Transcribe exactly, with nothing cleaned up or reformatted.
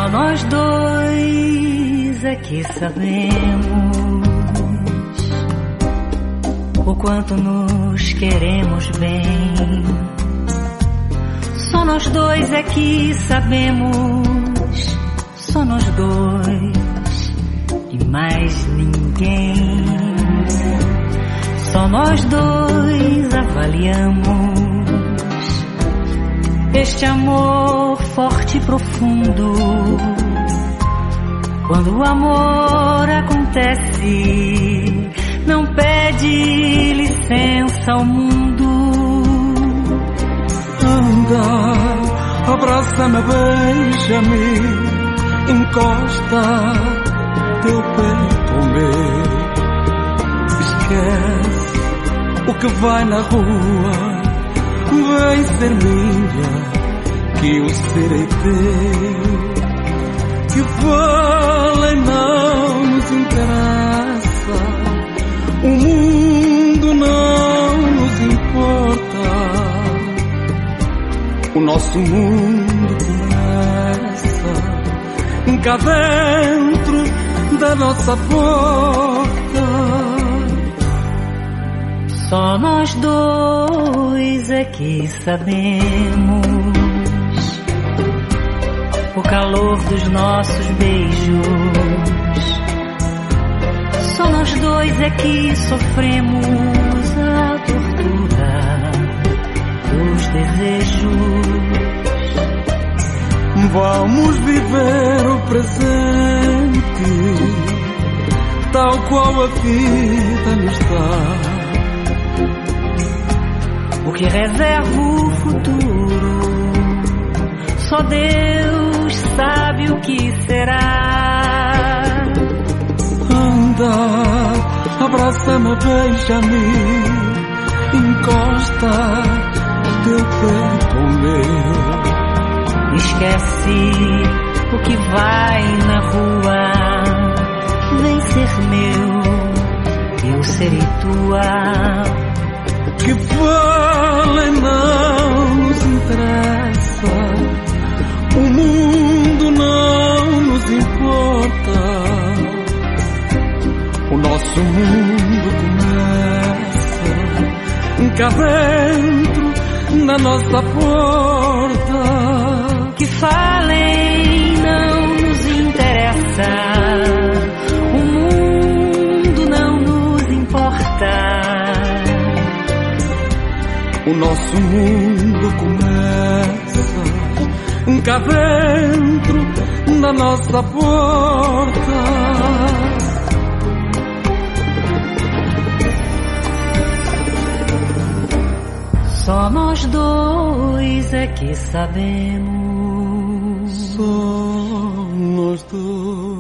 nós dois é que sabemos o quanto nos queremos bem. Só nós dois é que sabemos, só nós dois e mais ninguém. Só nós dois avaliamos este amor forte e profundo. Quando o amor acontece, não pede licença ao mundo. Anda, abraça-me, beija-me, encosta teu peito ao meu. Esquece o que vai na rua, vem ser minha, que eu serei teu. Que vale não nos interessa, o mundo não nos importa. O nosso mundo começa cá dentro da nossa porta. Só nós dois é que sabemos o calor dos nossos beijos. Só nós dois é que sofremos a tortura dos desejos. Vamos viver o presente tal qual a vida nos dá. O que reserva o futuro, só Deus sabe o que será. Anda, abraça-me, beija-me, encosta teu peito ao meu. Esquece o que vai na rua, vem ser meu, eu serei tua. Que vale não nos interessa, o mundo não nos importa. O nosso mundo começa cá dentro na nossa porta. Que falem não nos interessa, o mundo não nos importa. O nosso mundo começa cá dentro na nossa porta. Só nós dois é que sabemos. Só nós dois.